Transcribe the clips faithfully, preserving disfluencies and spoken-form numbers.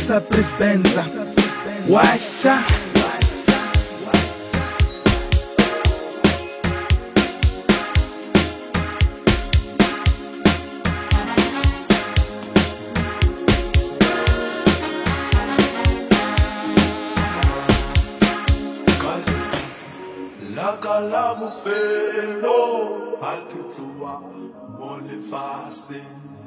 Chesa Prispenza Washa La calamufelo akitua molefase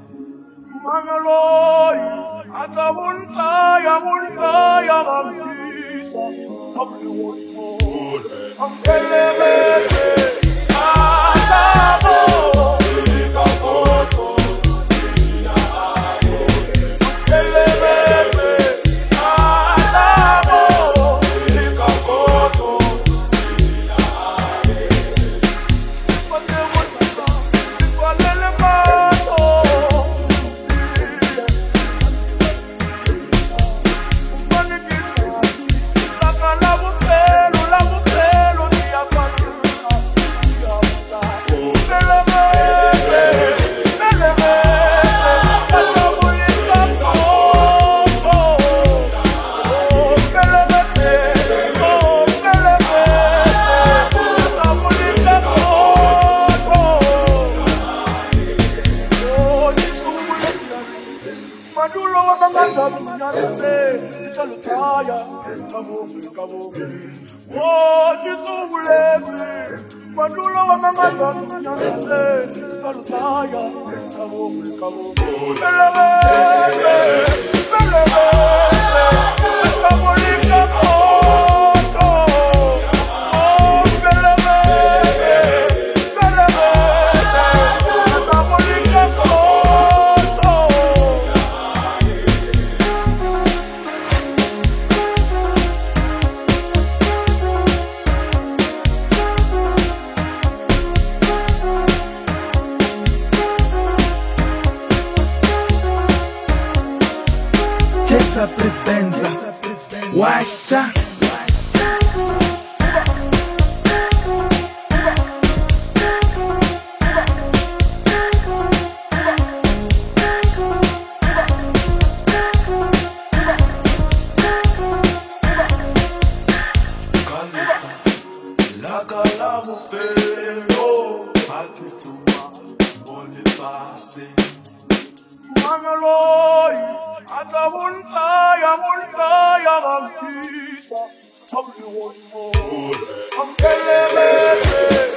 Manaloi atavunta ya vunta ya vampisa amliwonto amkelebete atavo ikapoto ya abo amkelebete atavo ikapoto Madulo wa manganga mnyarele chalutaya kabo kabo oh jisubulezi madulo wa manganga mnyarele chalutaya kabo kabo belebe belebe kabo likabo Chesa Prispenza Washa La calamufelo akitua molefase Manaloi atavunta ya vunta ya vampisa amliwonto amkelebete